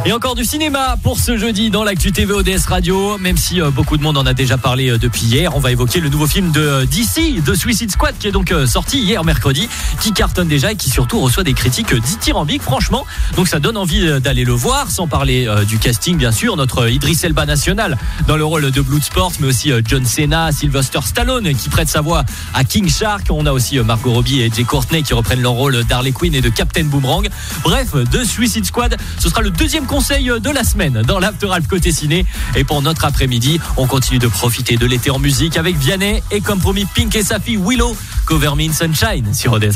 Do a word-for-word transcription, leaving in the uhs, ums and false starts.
Et encore du cinéma pour ce jeudi dans l'actu T V O D S Radio. Même si euh, beaucoup de monde en a déjà parlé euh, depuis hier, on va évoquer le nouveau film de euh, D C, de Suicide Squad, qui est donc euh, sorti hier mercredi, qui cartonne déjà et qui surtout reçoit des critiques euh, dithyrambiques, franchement. Donc ça donne envie euh, d'aller le voir, sans parler euh, du casting bien sûr. Notre euh, Idris Elba national dans le rôle de Bloodsport, mais aussi euh, John Cena, Sylvester Stallone qui prête sa voix à King Shark. On a aussi euh, Margot Robbie et Jay Courtney qui reprennent leur rôle d'Harley Quinn et de Captain Boomerang. Bref, de Suicide Squad, ce sera le deuxième conseil de la semaine dans l'After Alp côté ciné. Et pour notre après-midi, on continue de profiter de l'été en musique avec Vianney et comme promis Pink et sa fille Willow, Cover Me in Sunshine sur O D S.